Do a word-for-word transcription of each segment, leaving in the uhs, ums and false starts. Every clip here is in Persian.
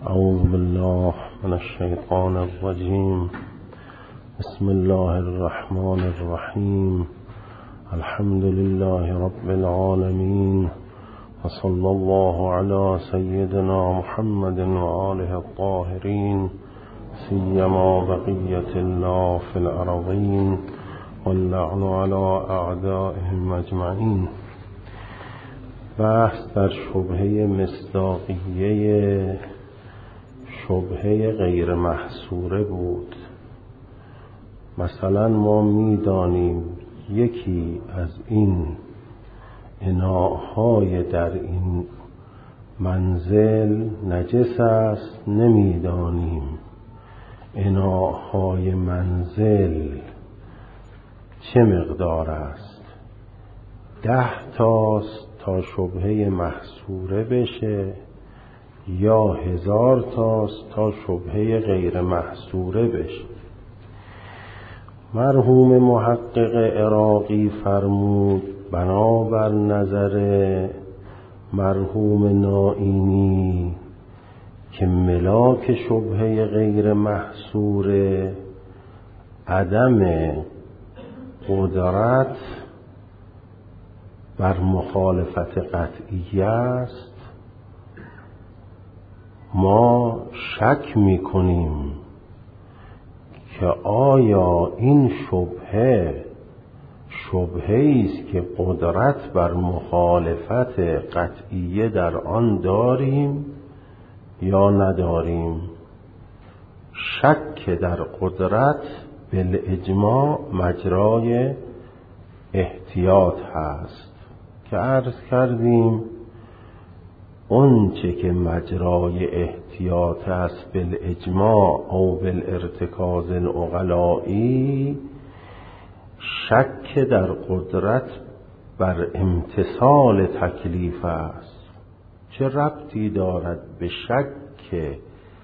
اعوذ بالله من الشیطان الرجیم. بسم الله الرحمن الرحیم. الحمد لله رب العالمین و صلی الله علی سیدنا محمد و آله الطاهرین، سیما بقیة الله فی الارضین واللعن علی اعدائهم اجمعین. بحث در شبهه مصداقیه شبهه غیر محصوره بود. مثلا ما میدانیم یکی از این اناءهای در این منزل نجس است، نمیدانیم اناءهای منزل چه مقدار است. ده تاست تا شبهه محصوره بشه یا هزار تاست تا شبهه غیر محصوره بشه. مرحوم محقق عراقی فرمود بنابر نظر مرحوم نائینی که ملاک شبهه غیر محصوره عدم قدرت بر مخالفت قطعیه است. ما شک میکنیم که آیا این شبهه شبهه‌ای است که قدرت بر مخالفت قطعیه در آن داریم یا نداریم. شک در قدرت بالاجماع مجرای احتیاط هست که عرض کردیم اون چه که مجرای احتیاط است بالاجماع او بالارتکاز العقلائی، شک در قدرت بر امتثال تکلیف است. چه ربطی دارد به شک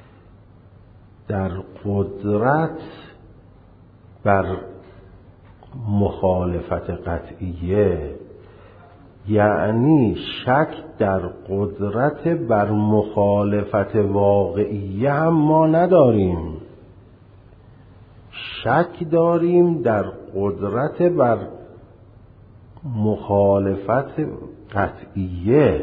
در قدرت بر مخالفت قطعیه؟ یعنی شک در قدرت بر مخالفت واقعیه هم ما نداریم، شک داریم در قدرت بر مخالفت قطعیه.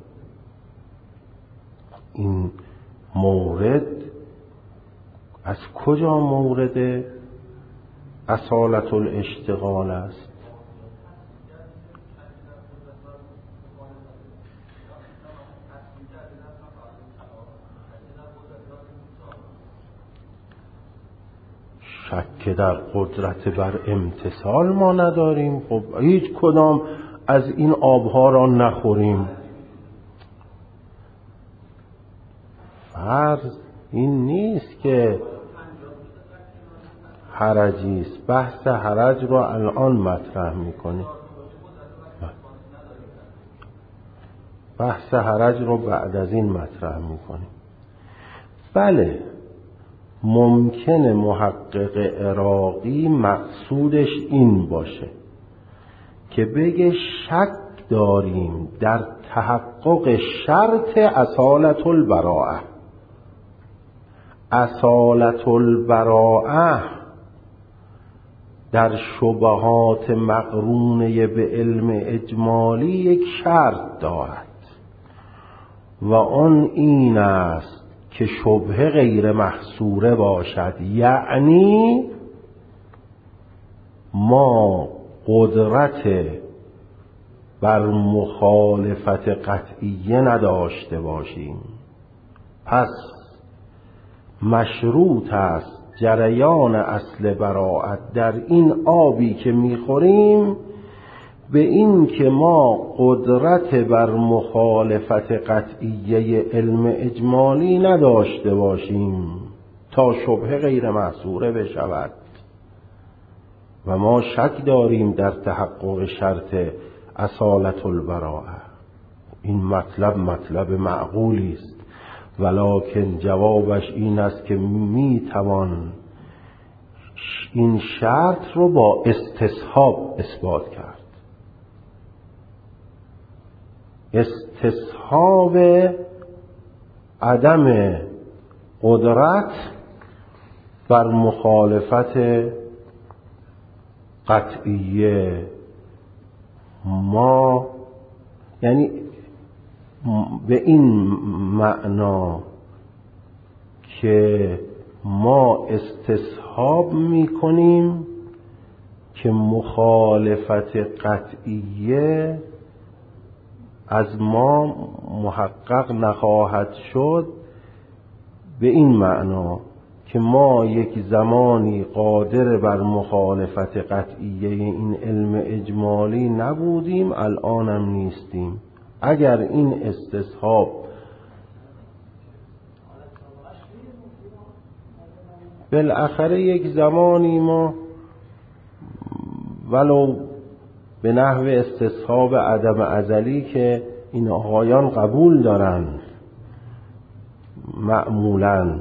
این مورد از کجا مورد اصالت الاشتغال است؟ شک در قدرت بر امتثال ما نداریم. خب هیچ کدام از این آبها را نخوریم. فرض این نیست که حرجی است. بحث حرج را الان مطرح میکنیم. بحث حرج را بعد از این مطرح میکنیم. بله، ممکنه محقق عراقی مقصودش این باشه که بگه شک داریم در تحقق شرط اصالت البراءه. اصالت البراءه در شبهات مقرونه به علم اجمالی یک شرط دارد و آن این است که شبهه غیر محصوره باشد، یعنی ما قدرت بر مخالفت قطعیه نداشته باشیم. پس مشروط است جریان اصل براءت در این آبی که میخوریم به این که ما قدرت بر مخالفت قطعیه علم اجمالی نداشته باشیم تا شبهه غیر محصوره بشود. و ما شک داریم در تحقق شرط اصالت البراءه. این مطلب مطلب معقولی است، ولکن جوابش این است که میتوان این شرط رو با استصحاب اثبات کرد. استصحاب عدم قدرت بر مخالفت قطعیه. ما یعنی به این معنا که ما استصحاب میکنیم که مخالفت قطعیه از ما محقق نخواهد شد، به این معنا که ما یک زمانی قادر بر مخالفت قطعیه این علم اجمالی نبودیم، الانم نیستیم. اگر این استصحاب بالاخره یک زمانی ما ولو به نحو استصحاب عدم ازلی که این آقایان قبول دارند معمولاً،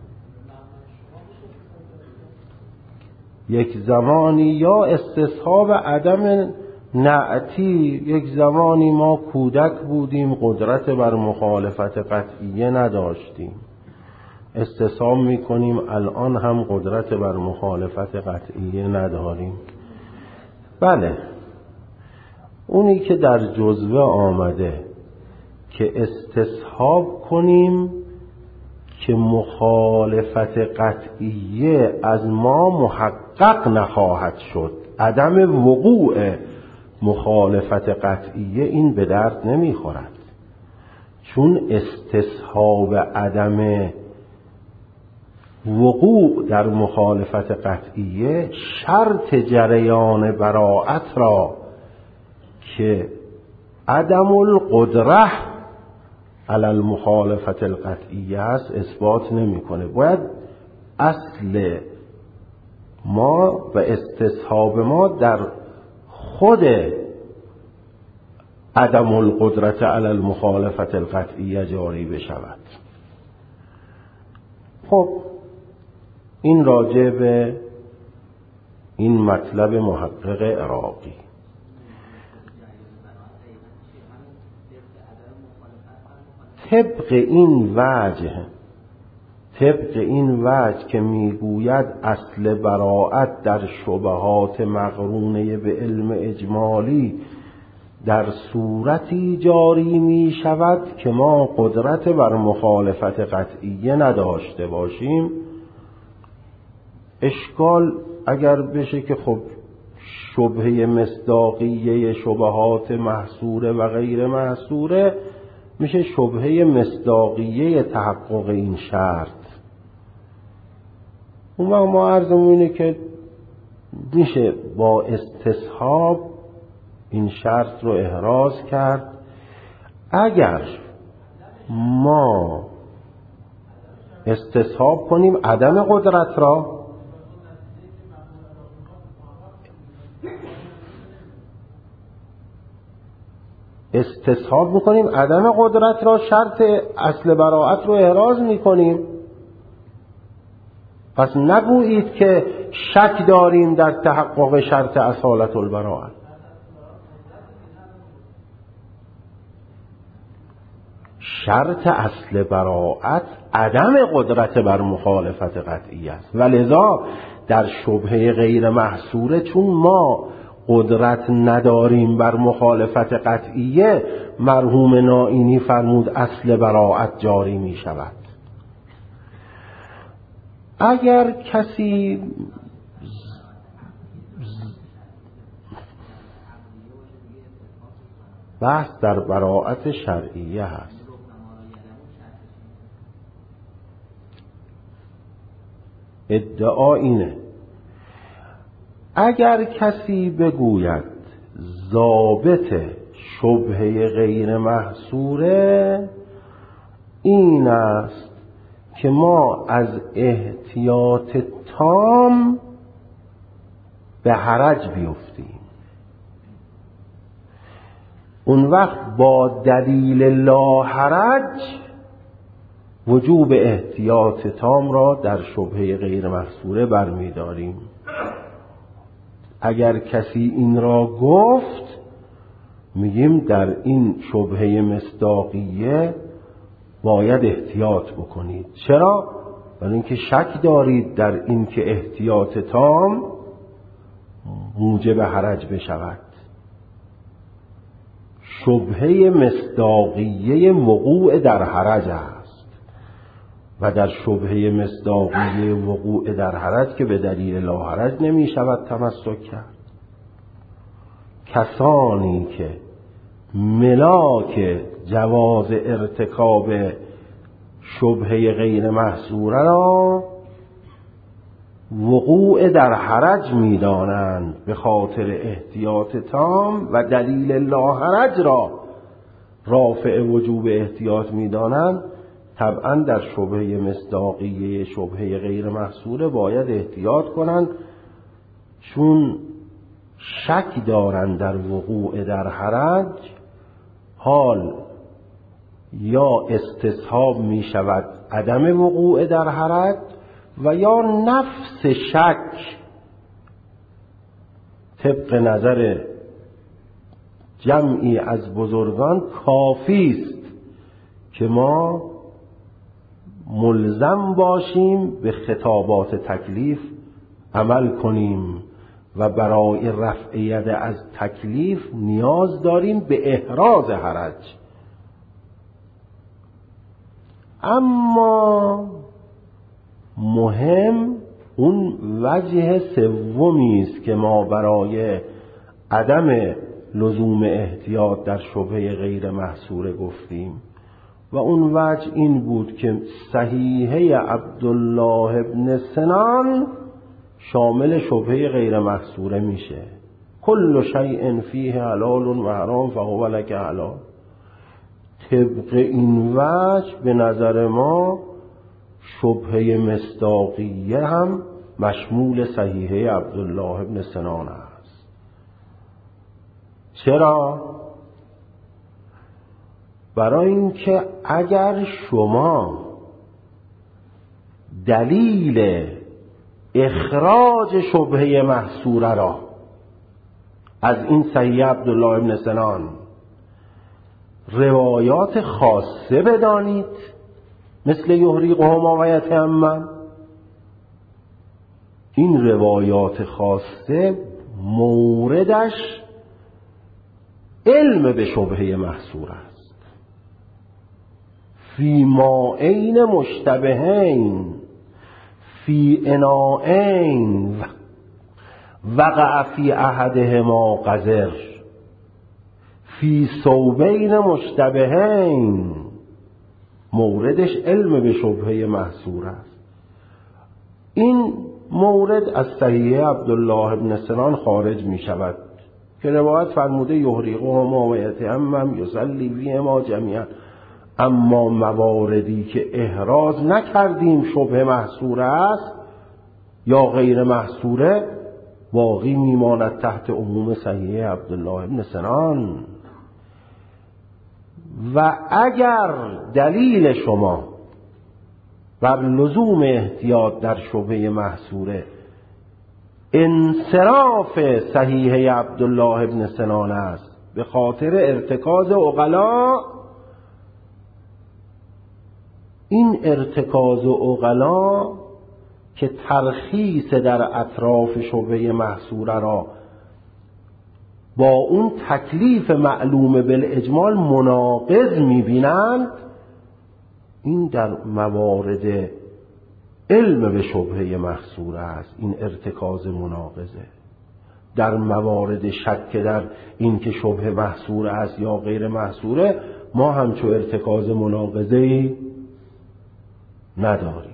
یک زمانی یا استصحاب عدم نعتی، یک زمانی ما کودک بودیم قدرت بر مخالفت قطعیه نداشتیم، استصحاب میکنیم الان هم قدرت بر مخالفت قطعیه نداریم. بله، اونی که در جزوه آمده که استصحاب کنیم که مخالفت قطعیه از ما محقق نخواهد شد، عدم وقوع مخالفت قطعیه، این به درد نمیخورد، چون استصحاب عدم وقوع در مخالفت قطعیه شرط جریان براءت را که عدم القدره علی المخالفت القطعیه است اثبات نمیکنه. باید اصل ما و استصحاب ما در خود عدم القدرت علی المخالفت القطعیه جاری بشود. خب این راجع به این مطلب محقق عراقی. طبق این وجه طبق این وجه که میگوید اصل براءت در شبهات مقرونه به علم اجمالی در صورتی جاری می شود که ما قدرت بر مخالفت قطعیه نداشته باشیم. اشکال اگر بشه که خب شبهه مصداقیه شبهات محصوره و غیر محصوره میشه شبهه مصداقیه تحقق این شرط. اون ما عرضمون اینه که میشه با استصحاب این شرط رو احراز کرد. اگر ما استصحاب کنیم عدم قدرت را، استصحاب میکنیم عدم قدرت را، شرط اصل براءت رو احراز میکنیم. پس نگویید که شک داریم در تحقق شرط اصالت البراءت. شرط اصل براءت عدم قدرت بر مخالفت قطعی است و لذا در شبهه غیر محصوره چون ما قدرت نداریم بر مخالفت قطعیه، مرحوم نائینی فرمود اصل براءت جاری می شود. اگر کسی بحث در براءت شرعیه هست، ادعا اینه اگر کسی بگوید ضابط شبهه غیر محصوره این است که ما از احتیاط تام به حرج بیفتیم، اون وقت با دلیل لا حرج وجوب احتیاط تام را در شبهه غیر محصوره برمی‌داریم. اگر کسی این را گفت میگیم در این شبهه مصداقیه باید احتیاط بکنید. چرا؟ ولی اینکه شک دارید در اینکه احتیاط تام موجب حرج بشود. شبهه مصداقیه وقوع در حرج است و در شبهه مصداقیه وقوع در حرج که به دلیل لا حرج نمی شود تمسک کرد. کسانی که ملاک جواز ارتکاب شبهه غیر محصوره را وقوع در حرج می دانند به خاطر احتیاط تام و دلیل لا حرج را رافع وجوب احتیاط می دانند، طبعا در شبهه مصداقیه شبهه غیر محصوره باید احتیاط کنند، چون شک دارند در وقوع در حرج. حال یا استصحاب می شود عدم وقوع در حرج و یا نفس شک طبق نظر جمعی از بزرگان کافی است که ما ملزم باشیم به خطابات تکلیف عمل کنیم و برای رفع ید از تکلیف نیاز داریم به احراز حرج. اما مهم اون وجه سومی است که ما برای عدم لزوم احتیاط در شبهه غیر محصوره گفتیم و اون وجه این بود که صحیحه عبدالله ابن سنان شامل شبهه غیر محصوره میشه. کل شیء فیه حلال و حرام فهو لک حلال. طبق این وجه به نظر ما شبهه مصداقیه هم مشمول صحیحه عبدالله ابن سنان است. چرا؟ برای اینکه اگر شما دلیل اخراج شبهه محصوره را از این صحیح عبدالله ابن سنان روایات خاصه بدانید مثل یحریقهما و یتیمم، این روایات خاصه موردش علم به شبهه محصوره است. فی مائین مشتبهین فی اناءین وقع فی احدهما قذر فی ثوبین مشتبهین، موردش علم به شبهه محصور است. این مورد از صحیح عبدالله ابن سنان خارج می شود که روایت فرموده یحریقهما و یتیمم یصلی فیهما جمیعا. اما مواردی که احراز نکردیم شبهه محصوره است یا غیر محصوره باقی میماند تحت عموم صحیح عبدالله ابن سنان. و اگر دلیل شما بر لزوم احتیاط در شبهه محصوره انصراف صحیح عبدالله ابن سنان است به خاطر ارتکاز عقلا، این ارتکاز عقلا که ترخیص در اطراف شبهه محصوره را با اون تکلیف معلوم بالاجمال مناقض می‌بینند، این در موارد علم به شبهه محصوره است. این ارتکاز مناقضه. در موارد شک در این که شبهه محصوره است یا غیر محصوره ما همچو ارتکاز مناقضه‌ای نداریم.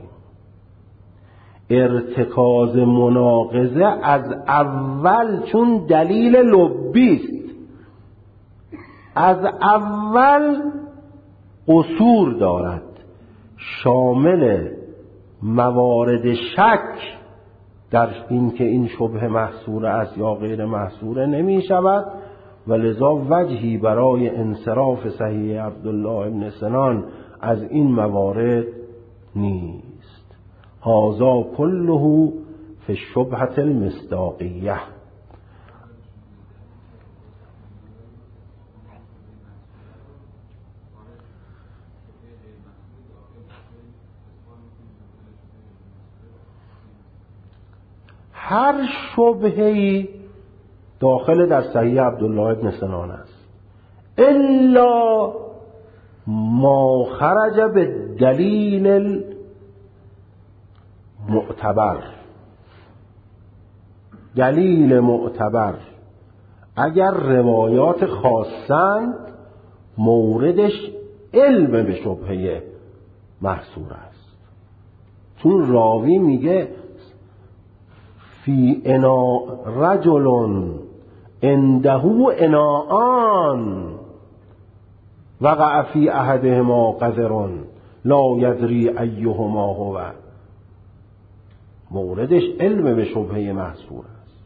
ارتکاز مناقضه از اول چون دلیل لبی است، از اول قصور دارد، شامل موارد شک در این که این شبهه محصوره است یا غیر محصوره نمی شود و لذا وجهی برای انصراف صحیح عبدالله ابن سنان از این موارد نیست. هذا كله في الشبهة المصداقية. هر شبهه‌ای داخل در صحیح عبدالله ابن سنان است الا ما خرج به دلیل معتبر. دلیل معتبر اگر روایات خاصند موردش علم به شبهه محصور است. چون راوی میگه فی انا رجل عنده اناءان وقع فی احدهما قذر لا یدری ایهما هو، موردش علم به شبهه محصور است.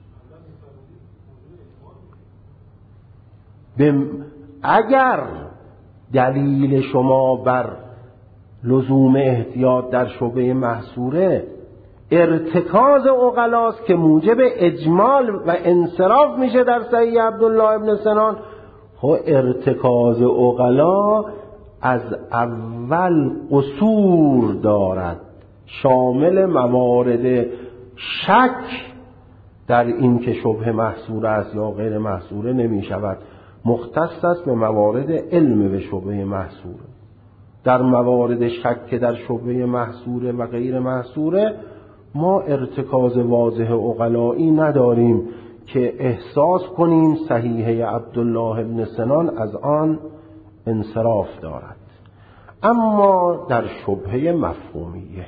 اگر دلیل شما بر لزوم احتیاط در شبهه محصوره ارتکاز عقلاست که موجب اجمال و انصراف میشه در صحیح عبدالله ابن سنان، خب ارتکاز عقلا از اول قصور دارد، شامل موارد شک در این که شبهه محصور است یا غیر محصوره نمی شود، مختص است به موارد علم به شبهه محصوره. در موارد شک که در شبهه محصوره و غیر محصوره ما ارتکاز واضح عقلایی نداریم که احساس کنیم صحیح عبدالله ابن سنان از آن انصراف دارد. اما در شبهه مفهومیه،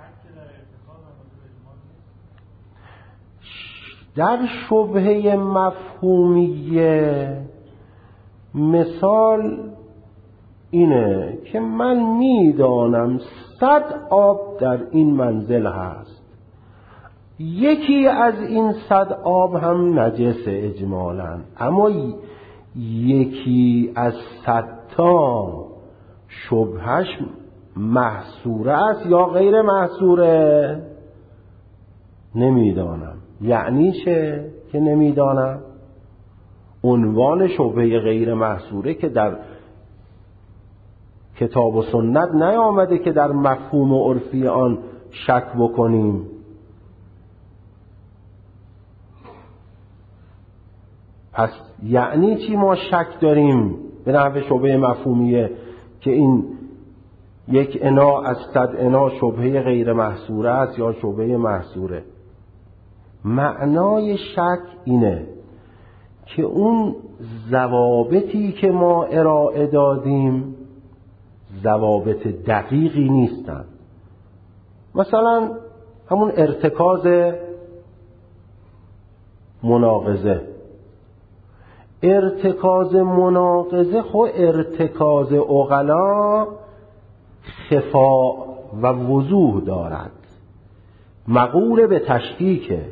در شبهه مفهومیه مثال اینه که من میدانم صد آب در این منزل هست، یکی از این صد آب هم نجس اجمالاً، اما یکی از صد تا شبهش محصوره است یا غیر محصوره نمیدانم. یعنی چه که نمیدانم؟ عنوان شبهه غیر محصوره که در کتاب و سنت نیامده که در مفهوم عرفی آن شک بکنیم. پس یعنی چی ما شک داریم به نحو شبهه مفهومیه که این یک انا از صد انا شبهه غیر محصوره است یا شبهه محصوره؟ معنای شک اینه که اون ضوابطی که ما ارائه دادیم ضوابط دقیقی نیستن. مثلا همون ارتکاز مناقضه، ارتکاز مناقضه خو ارتکاز عقلا خفا و وضوح دارد، مقول به تشکیکه.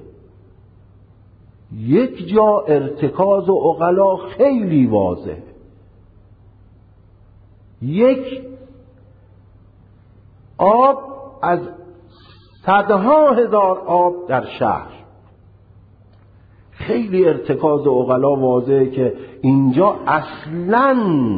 یک جا ارتکاز عقلا خیلی واضح، یک آب از صدها هزار آب در شهر، خیلی ارتکاز عقلا واضحه که اینجا اصلاً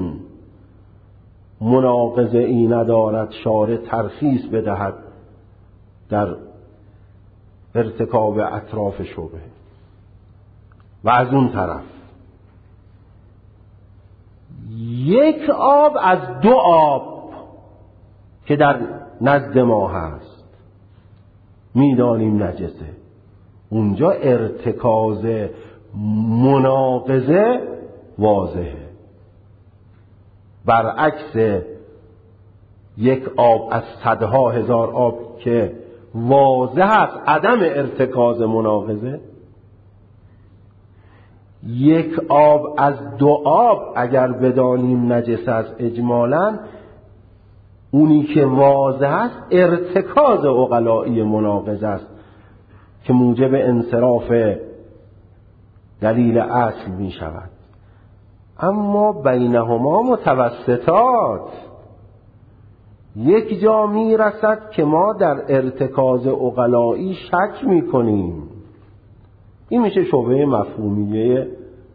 مناقضه ای ندارد شارع ترخیص بدهد در ارتکاب اطراف شبهه. و از اون طرف یک آب از دو آب که در نزد ما هست میدانیم نجسه، اونجا ارتکاز مناقضه واضحه. برعکس یک آب از صدها هزار آب که واضح است عدم ارتکاز مناقضه، یک آب از دو آب اگر بدانیم نجس است اجمالاً، اونی که واضح است ارتکاز عقلایی مناقض است که موجب انصراف دلیل اصل می شود. اما بینهما متوسطات، یک جا می رسد که ما در ارتکاز عقلایی شک می کنیم. این میشه شبهه مفهومیه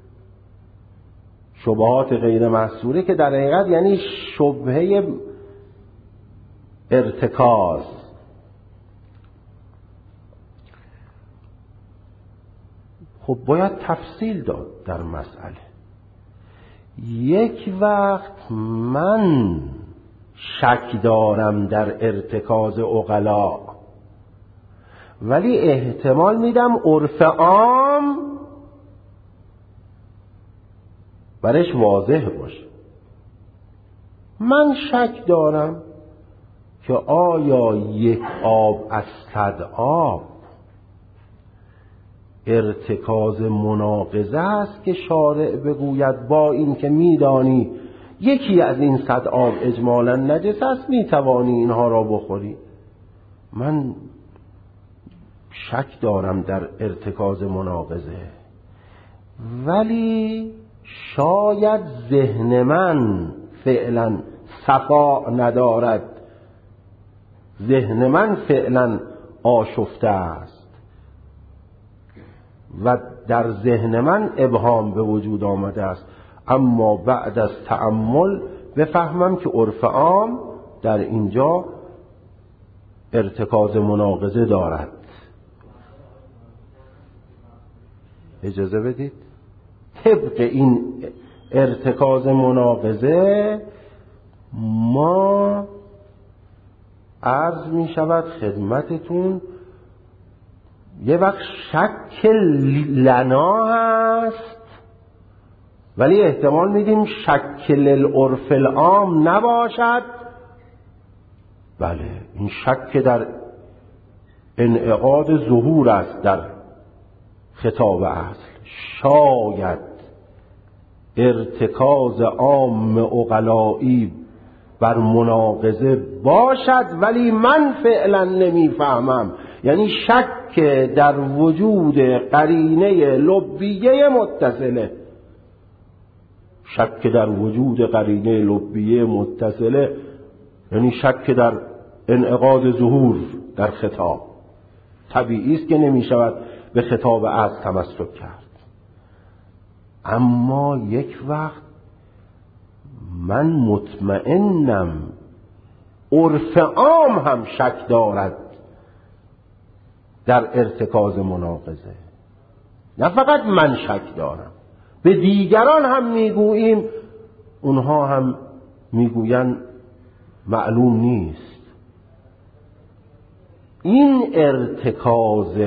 شبهات غیر محصوره که در حقیقت یعنی شبهه ارتکاز. خب باید تفصیل داد در مسئله. یک وقت من شک دارم در ارتکاز عقلا، ولی احتمال میدم عرف عام برش واضح باشه. من شک دارم که آیا یک آب از صد آب ارتکاز مناقضه است که شارع بگوید با این که میدانی یکی از این صد آب اجمالا نجس است میتوانی اینها را بخوری. من شک دارم در ارتکاز مناقضه، ولی شاید ذهن من فعلا صفا ندارد، ذهن من فعلا آشفته است و در ذهن من ابهام به وجود آمده است، اما بعد از تأمل بفهمم که عرف عام در اینجا ارتکاز مناقضه دارد. اجازه بدید طبق این ارتکاز مناقضه ما عرض می شود خدمتتون یه وقت شک لنا هست، ولی احتمال میدیم شک للعرف العام نباشد. بله، این شک در انعقاد ظهور است در خطاب اصل. شاید ارتکاز عام عقلایی بر مناقضه باشد، ولی من فعلا نمیفهمم. یعنی شک در وجود قرینه لبیه متصله، شک در وجود قرینه لبیه متصله یعنی شک در انعقاد ظهور در خطاب. طبیعی است که نمی شود به خطاب اصل تمسک کرد. اما یک وقت من مطمئنم عرف عام هم شک دارد در ارتکاز مناقضه، نه فقط من شک دارم، به دیگران هم میگوییم، اونها هم میگوین معلوم نیست. این ارتکاز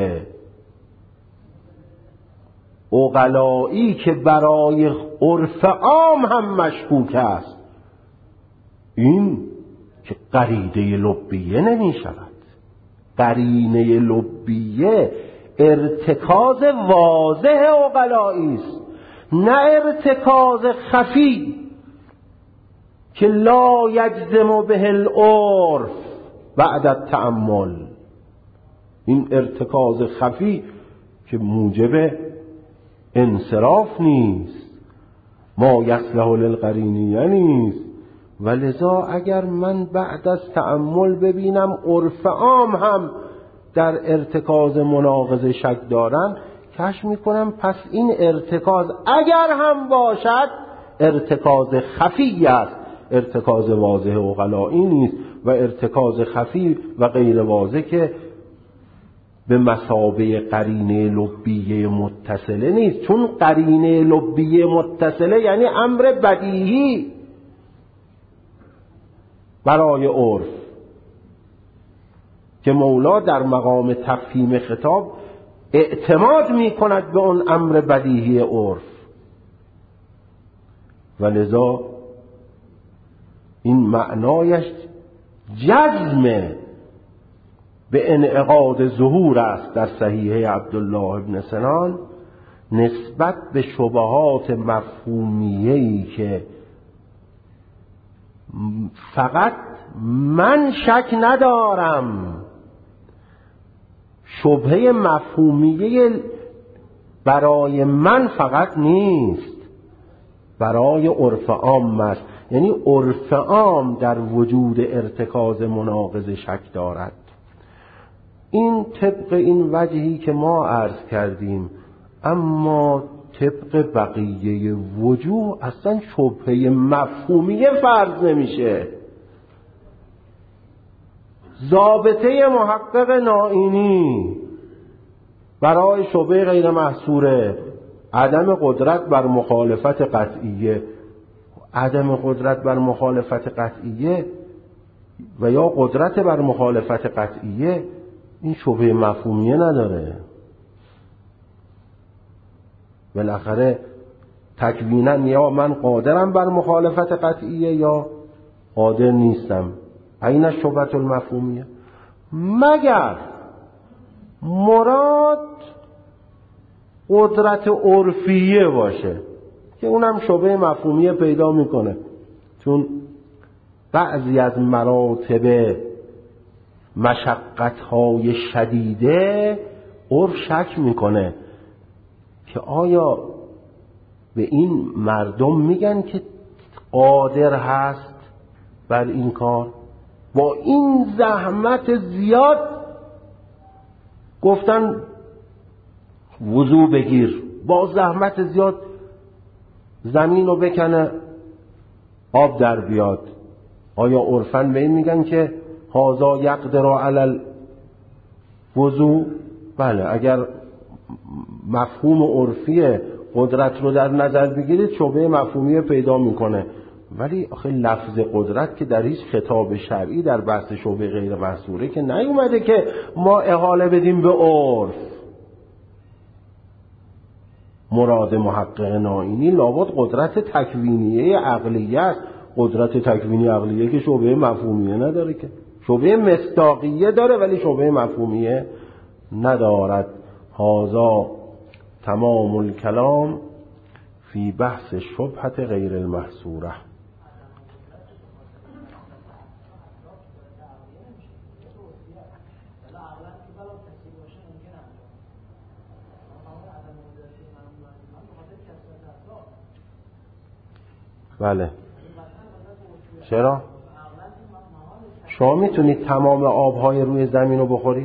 عقلایی که برای عرف عام هم مشکوک است، این که قرینه لبیه نمی شود. قرینه لبیه ارتکاز واضح عقلایی است، نه ارتکاز خفی که لا یجزم به العرف بعد التأمل. این ارتکاز خفی که موجب انصراف نیست، ما یصلح للقرینیه نیست. ولذا اگر من بعد از تأمل ببینم عرف عام هم در ارتکاز مناقضه شک دارن، کشف میکنم پس این ارتکاز اگر هم باشد ارتکاز خفی است، ارتکاز واضح عقلایی نیست. و ارتکاز خفی و غیر واضح که به مثابه قرینه لبیه متصله نیست، چون قرینه لبیه متصله یعنی امر بدیهی برای عرف که مولا در مقام تفهیم خطاب اعتماد می کند به اون امر بدیهی عرف. ولذا این معنایش جزم به انعقاد ظهور است در صحیح عبدالله ابن سنان نسبت به شبهات مفهومیه‌ای که فقط من شک ندارم، شبهه مفهومیه برای من فقط نیست، برای عرف عام است. یعنی عرف عام در وجود ارتکاز مناقضه شک دارد. این طبق این وجهی که ما عرض کردیم. اما طبق بقیه وجوه اصلا شبهه مفهومیه فرض نمیشه. ضابطه محقق نائینی برای شبهه غیر محصوره عدم قدرت بر مخالفت قطعیه. عدم قدرت بر مخالفت قطعیه و یا قدرت بر مخالفت قطعیه این شبهه مفهومیه نداره. بالاخره تکوینا یا من قادرم بر مخالفت قطعیه یا قادر نیستم. این شبهه المفهومیه. مگر مراد قدرت عرفیه باشه که اونم شبهه مفهومیه پیدا میکنه، چون بعضی از مراتب مشقت‌های شدیده عرف شک میکنه که آیا به این مردم میگن که قادر هست بر این کار؟ با این زحمت زیاد گفتن وضو بگیر، با زحمت زیاد زمین رو بکنه آب در بیاد. آیا عرفاً به این میگن که هذا یقدر علی الوضو؟ بله، اگر مفهوم عرفی قدرت رو در نظر بگیرید شبهه مفهومی پیدا میکنه. ولی آخه لفظ قدرت که در هیچ خطاب شرعی در بحث شبهه غیر محصوره که نیومده که ما احاله بدیم به عرف. مراد محقق نائینی لابد قدرت تکوینیه عقلیه است. قدرت تکوینی عقلیه که شبهه مفهومیه نداره، که شبهه مصداقیه داره ولی شبهه مفهومیه ندارد. هذا تمام الکلام فی بحث شبهه غیر المحصوره. بله، چرا؟ شما میتونید تمام آبهای روی زمین رو بخورید؟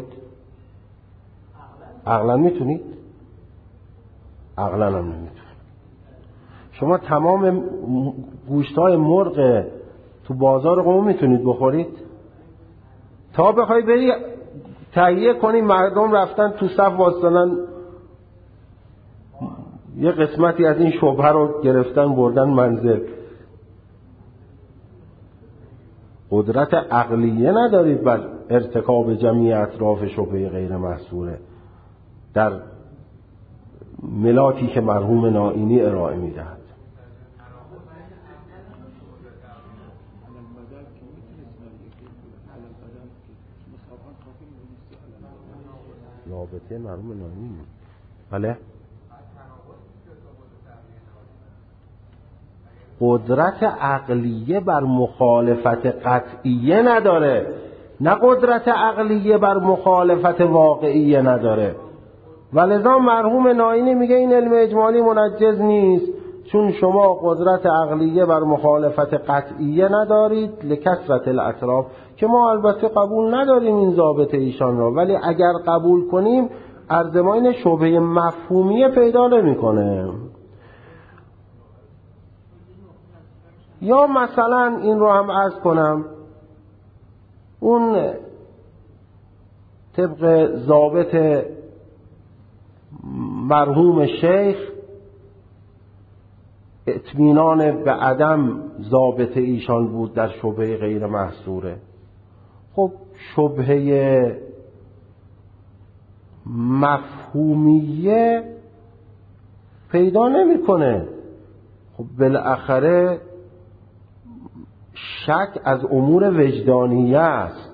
عقلا میتونید؟ عقلا هم نمیتونید. شما تمام گوشتای مرغ تو بازار قم میتونید بخورید؟ تا بخوای بری تهیه کنی مردم رفتن تو صف واسطنن یه قسمتی از این شبهه رو گرفتن بردن منزل. قدرت عقلیه ندارید بر ارتکاب جمیع اطراف شبهه غیر محصوره در ملاکی که مرحوم نائینی ارائه میدهد. رابطه مرحوم نائینی. بله، قدرت عقلیه بر مخالفت قطعیه نداره، نه قدرت عقلیه بر مخالفت واقعیه نداره. ولذا مرحوم نائینی میگه این علم اجمالی منجز نیست، چون شما قدرت عقلیه بر مخالفت قطعیه ندارید لکثرت الاطراف، که ما البته قبول نداریم این ضابطه ایشان را، ولی اگر قبول کنیم ارزماین شبهه مفهومیه پیدا نمیکنه. یا مثلا این رو هم عرض کنم، اون طبق ضابط مرحوم شیخ اطمینان به عدم ضابط ایشان بود در شبهه غیر محصوره. خب شبهه مفهومیه پیدا نمیکنه. خب بالاخره شک از امور وجدانیه است.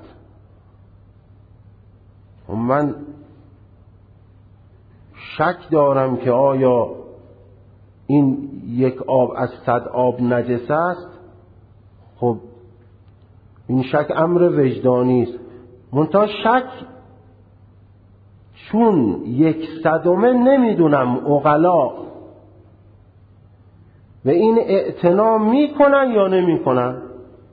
من شک دارم که آیا این یک آب از صد آب نجس است. خب این شک امر وجدانی است. منتها شک چون یک صدمه نمیدونم عقلا و این اعتنا میکنن یا نمیکنن.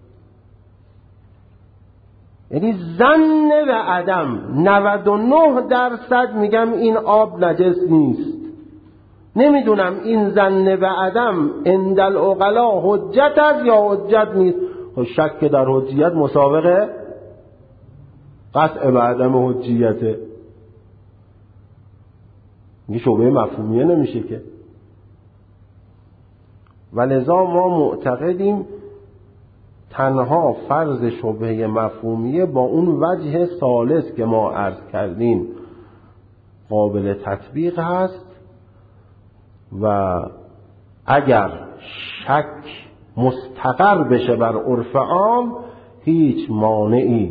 یعنی ظن و عدم نود و نه درصد میگم این آب نجس نیست. نمیدونم این ظن و عدم عند العقلا حجت است یا حجت نیست. شک در حجیت مسابقه قطع به عدم حجیته. این شبهه مفهومیه نمیشه که. ولذا ما معتقدیم تنها فرض شبهه مفهومیه با اون وجه ثالث که ما عرض کردیم قابل تطبیق هست و اگر شک مستقر بشه بر عرف عام هیچ مانعی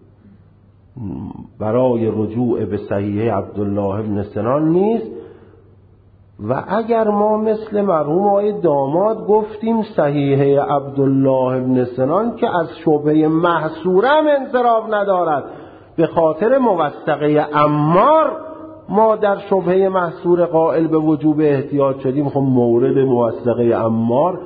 برای رجوع به صحیح عبدالله بن سنان نیست. و اگر ما مثل مرحوم آقای داماد گفتیم صحیح عبدالله بن سنان که از شبهه محصوره هم انصراف ندارد به خاطر موثقه عمار ما در شبهه محصور قائل به وجوب احتیاط شدیم، خب مورد موثقه عمار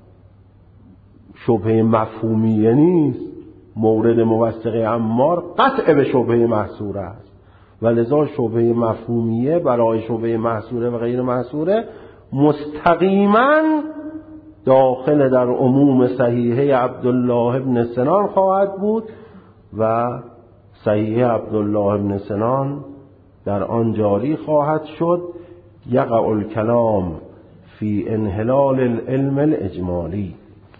شبهه مفهومیه نیست، مورد موثقه عمار قطع به شبهه محصوره است. ولذا شبهه مفهومیه برای شبهه محصوره و غیر محصوره مستقیما داخل در عموم صحیحه عبدالله بن سنان خواهد بود و صحیحه عبدالله بن سنان در آن جاری خواهد شد. یقع الکلام فی انحلال العلم الاجمالی.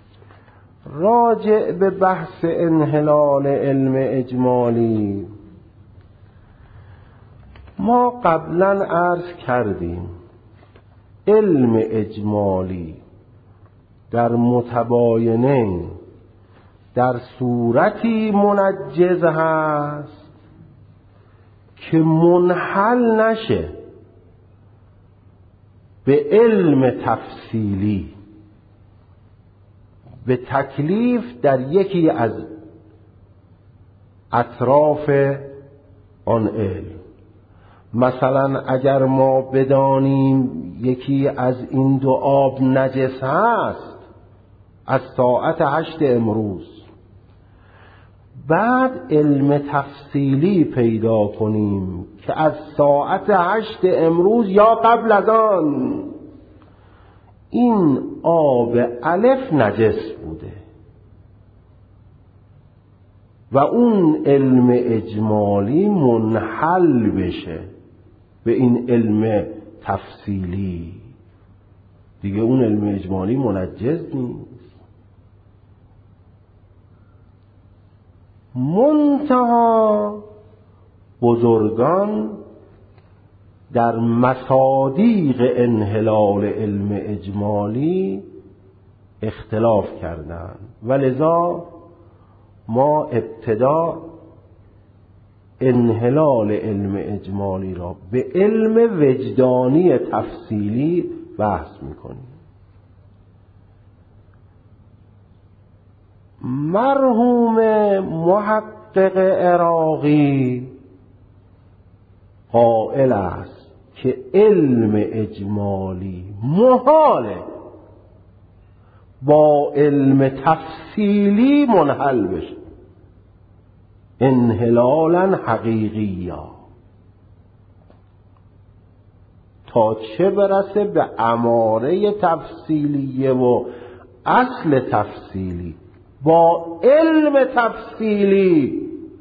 راجع به بحث انحلال علم اجمالی ما قبلا عرض کردیم علم اجمالی در متباینین در صورتی منجز هست که منحل نشه به علم تفصیلی، به تکلیف در یکی از اطراف آن علم. مثلا اگر ما بدانیم یکی از این دو آب نجس هست از ساعت هشت امروز، بعد علم تفصیلی پیدا کنیم که از ساعت هشت امروز یا قبل از آن این آب الف نجس بوده و اون علم اجمالی منحل بشه به این علم تفصیلی، دیگه اون علم اجمالی منجز نیست. منتها بزرگان در مصادیق انحلال علم اجمالی اختلاف کردند و لذا ما ابتدا انحلال علم اجمالی را به علم وجدانی تفصیلی بحث میکنیم. مرحوم محقق عراقی قائل است که علم اجمالی محاله با علم تفصیلی منحل بشه انحلالا حقیقیا، تا چه برسه به اماره تفصیلیه و اصل تفصیلی با علم تفصیلی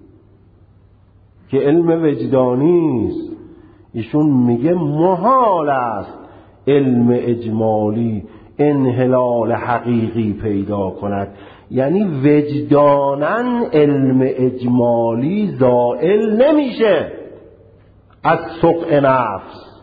که علم وجدانی است. ایشون میگه محال است علم اجمالی انحلال حقیقی پیدا کند، یعنی وجداناً علم اجمالی زائل نمیشه از سقع نفس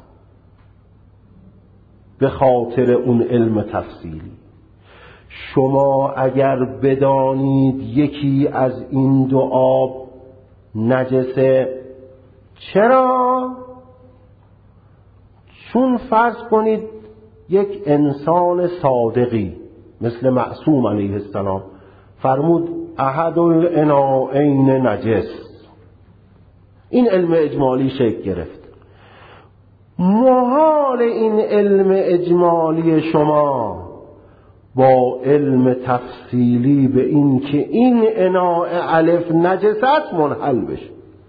به خاطر اون علم تفصیلی. شما اگر بدانید یکی از این دو آب نجسه، چرا؟ چون فرض کنید یک انسان صادقی مثل معصوم علیه السلام فرمود احد الاناءین نجس، این علم اجمالی شکل گرفت. محال این علم اجمالی شما با علم تفصیلی به این که این اناء الف نجس است منحل بشه.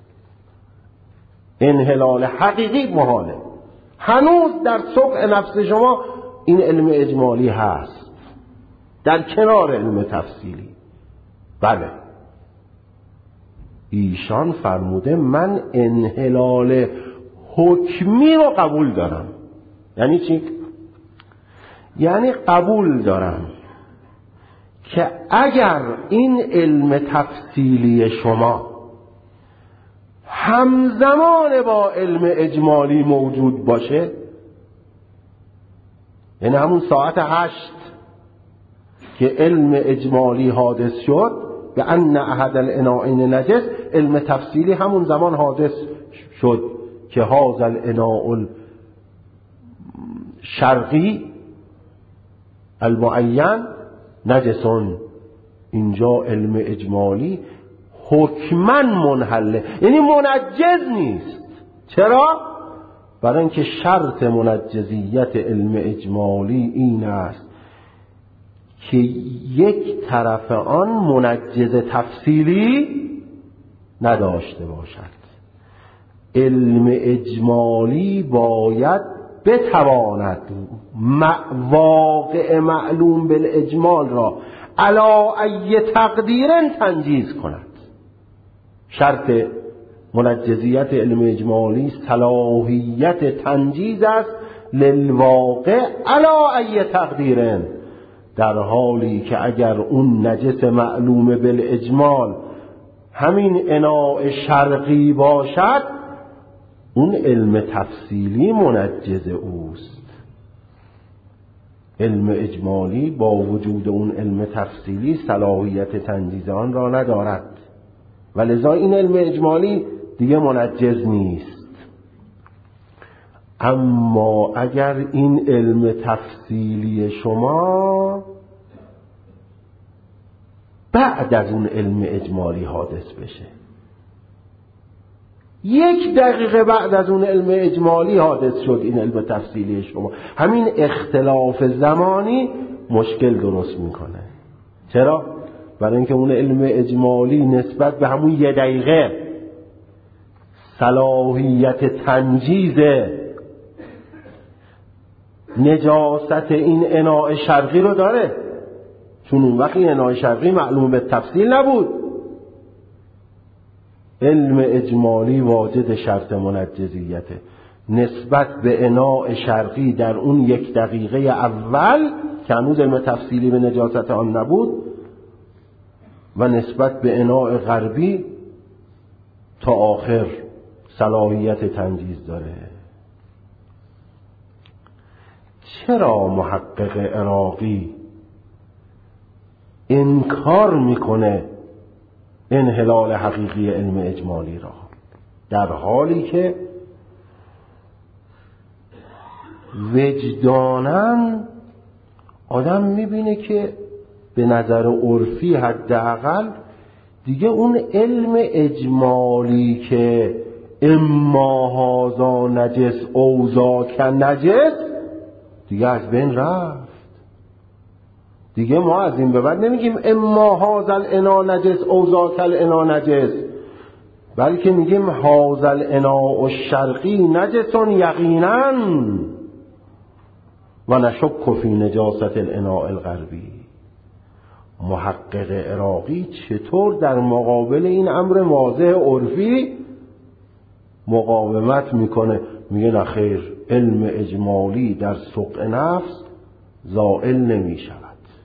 انحلال حقیقی محاله. هنوز در سقع نفس شما این علم اجمالی هست در کنار علم تفصیلی. بله، ایشان فرموده من انحلال حکمی رو قبول دارم. یعنی چی؟ یعنی قبول دارم که اگر این علم تفصیلی شما همزمان با علم اجمالی موجود باشه، یعنی همون ساعت هشت که علم اجمالی حادث شد به ان احد الاناءین نجس، علم تفصیلی همون زمان حادث شد که هذا الاناء الشرقی المعین نجسون. اینجا علم اجمالی حکماً منحله، یعنی منجز نیست. چرا؟ برای اینکه شرط منجزیت علم اجمالی این است که یک طرف آن منجز تفصیلی نداشته باشد. علم اجمالی باید بتواند واقع معلوم بالاجمال را علی ای تقدیر تنجیز کند. شرط منجزیت علم اجمالی صلاحیت تنجیز است للواقع علی ای تقدیر، در حالی که اگر اون نجس معلوم بالاجمال همین اناء شرقی باشد، اون علم تفصیلی منجز اوست. علم اجمالی با وجود اون علم تفصیلی صلاحیت تنجیز آن را ندارد و لذا این علم اجمالی دیگه منجز نیست. اما اگر این علم تفصیلی شما بعد از اون علم اجمالی حادث بشه، یک دقیقه بعد از اون علم اجمالی حادث شد این علم تفصیلی شما، همین اختلاف زمانی مشکل درست میکنه. چرا؟ برای اینکه اون علم اجمالی نسبت به همون یه دقیقه صلاحیت تنجیز نجاست این اناء شرقی رو داره، چون اون وقتی اناء شرقی معلوم به تفصیل نبود. علم اجمالی واجد شرط منجزیته نسبت به اناء شرقی در اون یک دقیقه اول که هنوز علم تفصیلی به نجاست آن نبود، و نسبت به اناء غربی تا آخر صلاحیت تنجیز داره. چرا محقق عراقی انکار میکنه انحلال حقیقی علم اجمالی را، در حالی که وجداناً آدم میبینه که به نظر عرفی حداقل دیگه اون علم اجمالی که اما هازا نجس اوزا که نجس دیگه از بین رفت. دیگه ما از این به بعد نمیگیم اما هازا الانا نجس اوزا که الانا نجس، بلکه میگیم هازا الانا الشرقی نجسون یقینا و نشک فی نجاست الانا الغربی. محقق عراقی چطور در مقابل این امر واضح عرفی مقاومت میکنه؟ میگه نه خیر، علم اجمالی در سوق نفس زائل نمیشود.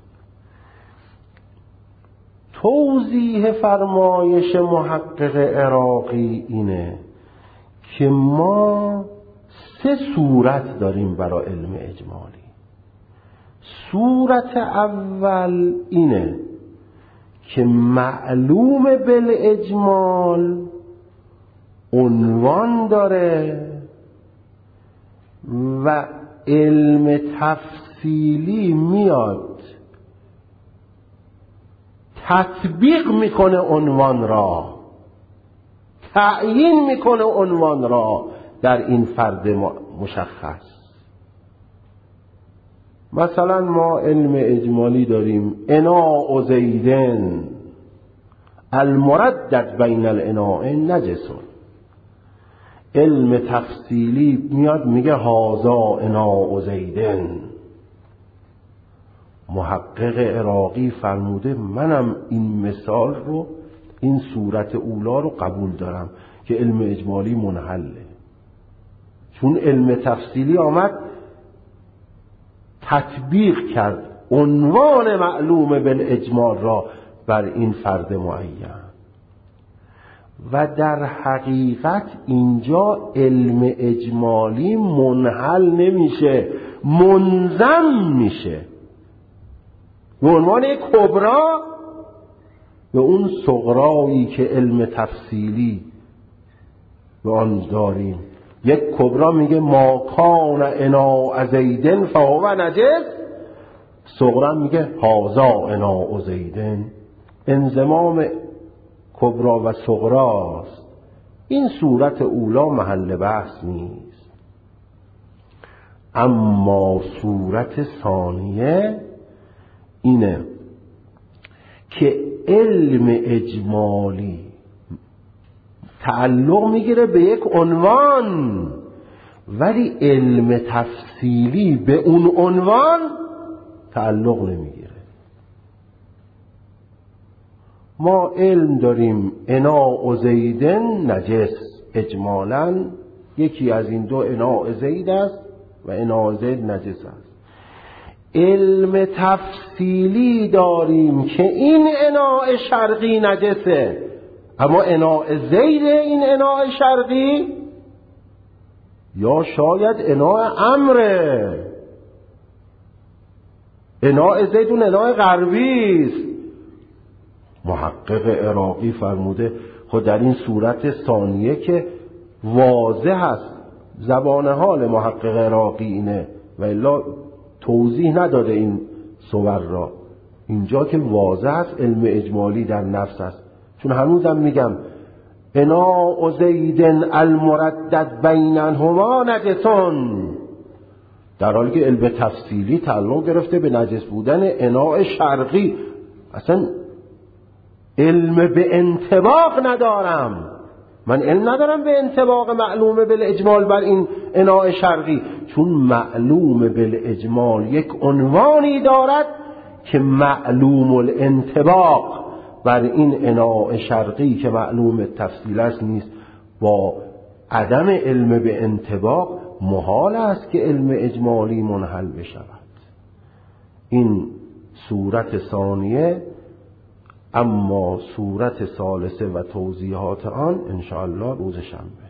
توضیح فرمایش محقق عراقی اینه که ما سه صورت داریم برای علم اجمالی. صورت اول اینه که معلوم بالاجمال عنوان داره و علم تفصیلی میاد تطبیق میکنه عنوان را، تعیین میکنه عنوان را در این فرد مشخص. مثلا ما علم اجمالی داریم اناء زیدن المردد بین الاناء نجسون. علم تفصیلی میاد میگه هازا اناء زیدن. محقق عراقی فرموده منم این مثال رو، این صورت اولا رو قبول دارم که علم اجمالی منحله. چون علم تفصیلی آمد تطبیق کرد عنوان معلوم بالاجمال را بر این فرد معین. و در حقیقت اینجا علم اجمالی منحل نمیشه، منضم میشه به عنوان یک کبرا به اون صغرایی که علم تفصیلی به آن داریم. یک کبرا میگه ما کان اناء زیدن فهو نجس، صغرا میگه هذا اناء زیدن. انضمام کبرا و صغراست. این صورت اولا محل بحث نیست. اما صورت ثانیه اینه که علم اجمالی تعلق میگیره به یک عنوان، ولی علم تفصیلی به اون عنوان تعلق نمیگیره. ما علم داریم اناء زیدن نجس، اجمالاً یکی از این دو اناء زید است و اناء زید نجس است. علم تفصیلی داریم که این اناء شرقی نجسه، اما اناء زید این اناء شرقی یا شاید اناء امره، اناء زید اون اناء غربی است. محقق عراقی فرموده خود در این صورت ثانیه که واضح است، زبان حال محقق عراقی اینه و الا توضیح نداده این صور را، اینجا که واضح است علم اجمالی در نفس است. چون هنوزم میگم اناء زیدن المردد بینهما نجسون، در حالی که علم تفصیلی تعلق گرفته به نجس بودن اناء شرقی. اصلا علم به انطباق ندارم، من علم ندارم به انطباق معلوم بالاجمال بر این اناء شرقی، چون معلوم بالاجمال یک عنوانی دارد که معلوم الانطباق بر این اناء شرقی که معلوم تفصیل است نیست. با عدم علم به انطباق محال است که علم اجمالی منحل بشود. این صورت ثانیه. اما صورت ثالثه و توضیحات آن انشاءالله روز شنبه.